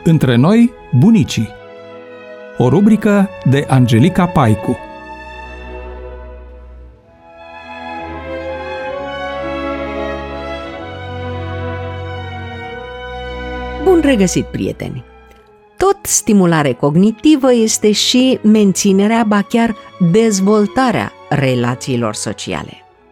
Între noi, bunicii. O rubrică de Angelica Paicu. Bun regăsit, prieteni! Tot stimulare cognitivă este și menținerea, ba chiar dezvoltarea relațiilor sociale.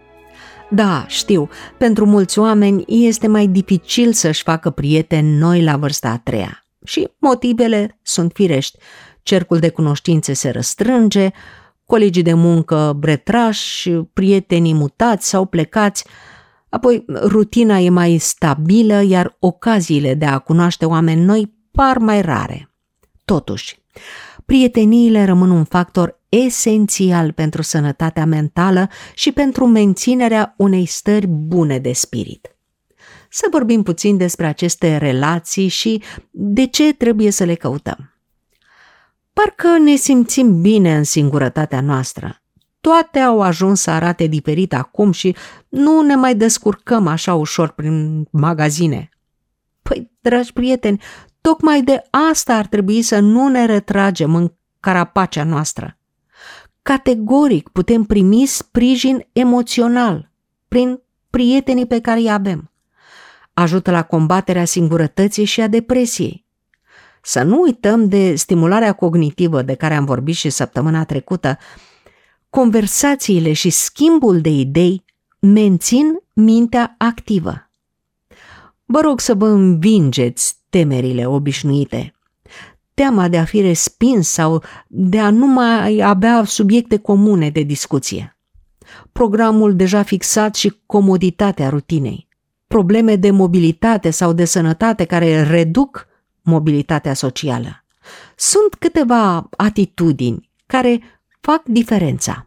Da, știu, pentru mulți oameni este mai dificil să-și facă prieteni noi la vârsta a treia. Și motivele sunt firești. Cercul de cunoștințe se răstrânge, colegii de muncă retrași, prietenii mutați sau plecați, apoi rutina e mai stabilă, iar ocaziile de a cunoaște oameni noi par mai rare. Totuși, prieteniile rămân un factor esențial pentru sănătatea mentală și pentru menținerea unei stări bune de spirit. Să vorbim puțin despre aceste relații și de ce trebuie să le căutăm. Parcă ne simțim bine în singurătatea noastră. Toate au ajuns să arate diferit acum și nu ne mai descurcăm așa ușor prin magazine. Păi, dragi prieteni, tocmai de asta ar trebui să nu ne retragem în carapacea noastră. Categoric putem primi sprijin emoțional prin prietenii pe care îi avem. Ajută la combaterea singurătății și a depresiei. Să nu uităm de stimularea cognitivă de care am vorbit și săptămâna trecută. Conversațiile și schimbul de idei mențin mintea activă. Vă rog să vă învingeți temerile obișnuite. Teama de a fi respins sau de a nu mai avea subiecte comune de discuție. Programul deja fixat și comoditatea rutinei. Probleme de mobilitate sau de sănătate care reduc mobilitatea socială. Sunt câteva atitudini care fac diferența.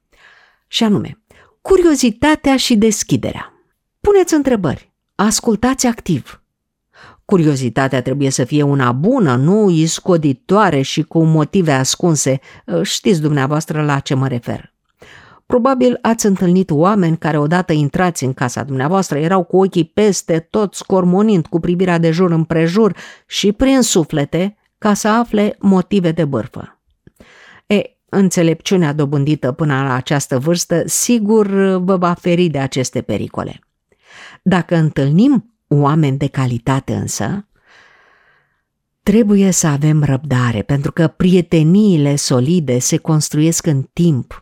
Și anume, curiozitatea și deschiderea. Puneți întrebări, ascultați activ. Curiozitatea trebuie să fie una bună, nu iscoditoare și cu motive ascunse. Știți dumneavoastră la ce mă refer. Probabil ați întâlnit oameni care odată intrați în casa dumneavoastră erau cu ochii peste tot, scormonind cu privirea de jur împrejur și prin suflete ca să afle motive de bârfă. Înțelepciunea dobândită până la această vârstă sigur vă va feri de aceste pericole. Dacă întâlnim oameni de calitate însă, trebuie să avem răbdare, pentru că prieteniile solide se construiesc în timp.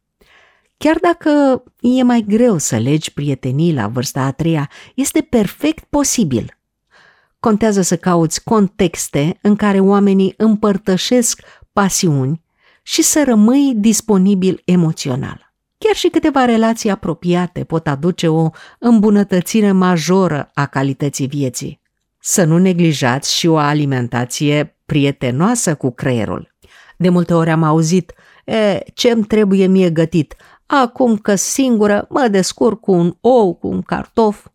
Chiar dacă e mai greu să legi prietenii la vârsta a treia, este perfect posibil. Contează să cauți contexte în care oamenii împărtășesc pasiuni și să rămâi disponibil emoțional. Chiar și câteva relații apropiate pot aduce o îmbunătățire majoră a calității vieții. Să nu neglijați și o alimentație prietenoasă cu creierul. De multe ori am auzit, ce-mi trebuie mie gătit? Acum că singură mă descurc cu un ou, cu un cartof.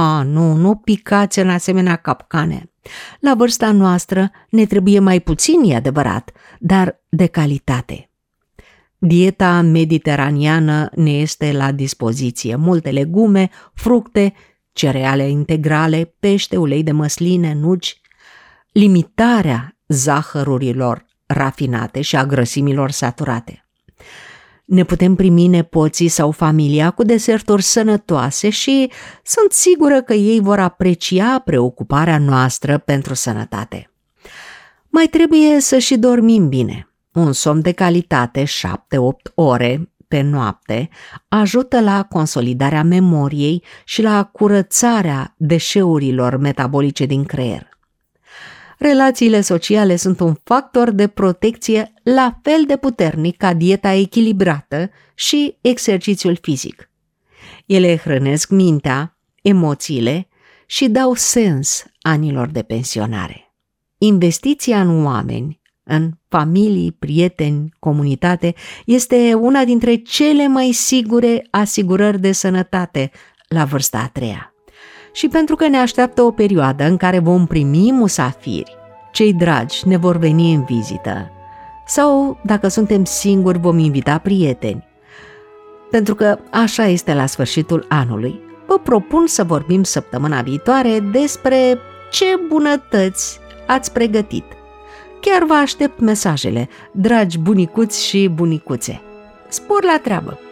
Nu picați în asemenea capcane. La vârsta noastră ne trebuie mai puțin, e adevărat, dar de calitate. Dieta mediteraneană ne este la dispoziție. Multe legume, fructe, cereale integrale, pește, ulei de măsline, nuci. Limitarea zahărurilor rafinate și a grăsimilor saturate. Ne putem primi nepoții sau familia cu deserturi sănătoase și sunt sigură că ei vor aprecia preocuparea noastră pentru sănătate. Mai trebuie să și dormim bine. Un somn de calitate, 7-8 ore pe noapte, ajută la consolidarea memoriei și la curățarea deșeurilor metabolice din creier. Relațiile sociale sunt un factor de protecție la fel de puternic ca dieta echilibrată și exercițiul fizic. Ele hrănesc mintea, emoțiile și dau sens anilor de pensionare. Investiția în oameni, în familii, prieteni, comunitate, este una dintre cele mai sigure asigurări de sănătate la vârsta a treia. Și pentru că ne așteaptă o perioadă în care vom primi musafiri, cei dragi ne vor veni în vizită. Sau, dacă suntem singuri, vom invita prieteni. Pentru că așa este la sfârșitul anului, vă propun să vorbim săptămâna viitoare despre ce bunătăți ați pregătit. Chiar vă aștept mesajele, dragi bunicuți și bunicuțe. Spor la treabă!